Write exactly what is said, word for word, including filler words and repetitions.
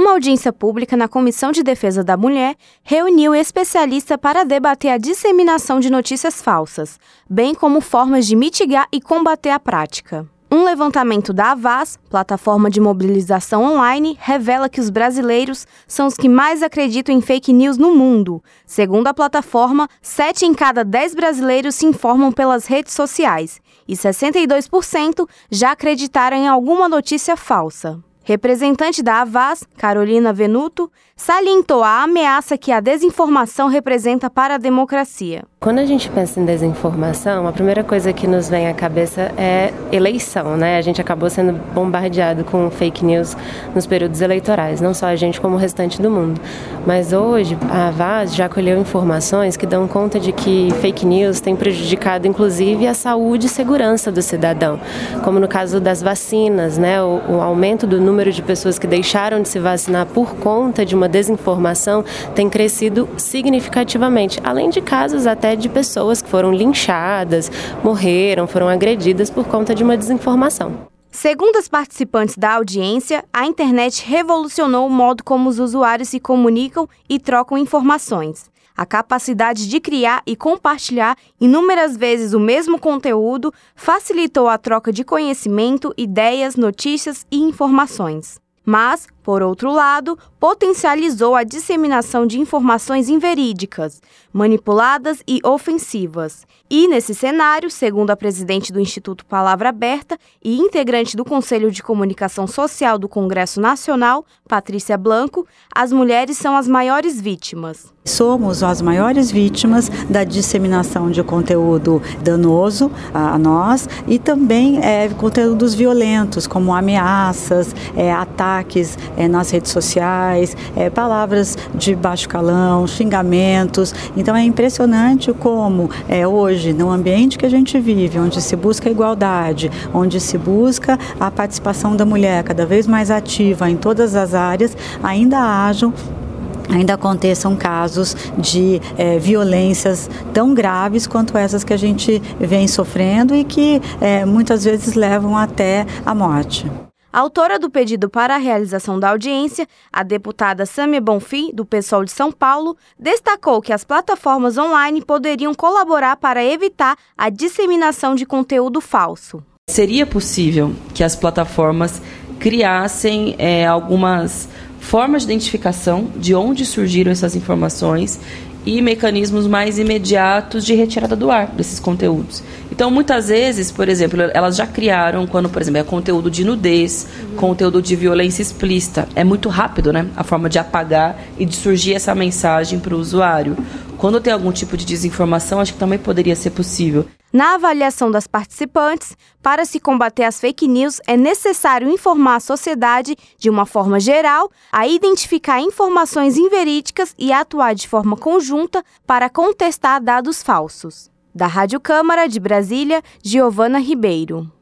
Uma audiência pública na Comissão de Defesa da Mulher reuniu especialistas para debater a disseminação de notícias falsas, bem como formas de mitigar e combater a prática. Um levantamento da Havaz, plataforma de mobilização online, revela que os brasileiros são os que mais acreditam em fake news no mundo. Segundo a plataforma, sete em cada dez brasileiros se informam pelas redes sociais e sessenta e dois por cento já acreditaram em alguma notícia falsa. Representante da Havaz, Carolina Venuto, salientou a ameaça que a desinformação representa para a democracia. Quando a gente pensa em desinformação, a primeira coisa que nos vem à cabeça é eleição, né? A gente acabou sendo bombardeado com fake news nos períodos eleitorais, não só a gente como o restante do mundo. Mas hoje a Havaz já colheu informações que dão conta de que fake news tem prejudicado inclusive a saúde e segurança do cidadão, como no caso das vacinas, né? O, o aumento do número de pessoas que deixaram de se vacinar por conta de uma desinformação tem crescido significativamente, além de casos até de pessoas que foram linchadas, morreram, foram agredidas por conta de uma desinformação. Segundo as participantes da audiência, a internet revolucionou o modo como os usuários se comunicam e trocam informações. A capacidade de criar e compartilhar inúmeras vezes o mesmo conteúdo facilitou a troca de conhecimento, ideias, notícias e informações. Mas, por outro lado, potencializou a disseminação de informações inverídicas, manipuladas e ofensivas. E, nesse cenário, segundo a presidente do Instituto Palavra Aberta e integrante do Conselho de Comunicação Social do Congresso Nacional, Patrícia Blanco, as mulheres são as maiores vítimas. Somos as maiores vítimas da disseminação de conteúdo danoso a nós e também é, conteúdos violentos, como ameaças, é, ataques é, nas redes sociais, é, palavras de baixo calão, xingamentos. Então é impressionante como é, hoje, no ambiente que a gente vive, onde se busca a igualdade, onde se busca a participação da mulher cada vez mais ativa em todas as áreas, ainda hajam ainda aconteçam casos de é, violências tão graves quanto essas que a gente vem sofrendo e que é, muitas vezes levam até a morte. A autora do pedido para a realização da audiência, a deputada Sâmia Bonfim, do PSOL de São Paulo, destacou que as plataformas online poderiam colaborar para evitar a disseminação de conteúdo falso. Seria possível que as plataformas criassem é, algumas formas de identificação de onde surgiram essas informações e mecanismos mais imediatos de retirada do ar desses conteúdos. Então, muitas vezes, por exemplo, elas já criaram, quando, por exemplo, é conteúdo de nudez, uhum. conteúdo de violência explícita. É muito rápido, né? A forma de apagar e de surgir essa mensagem para o usuário. Quando tem algum tipo de desinformação, acho que também poderia ser possível. Na avaliação das participantes, para se combater as fake news, é necessário informar a sociedade, de uma forma geral, a identificar informações inverídicas e atuar de forma conjunta para contestar dados falsos. Da Rádio Câmara de Brasília, Giovana Ribeiro.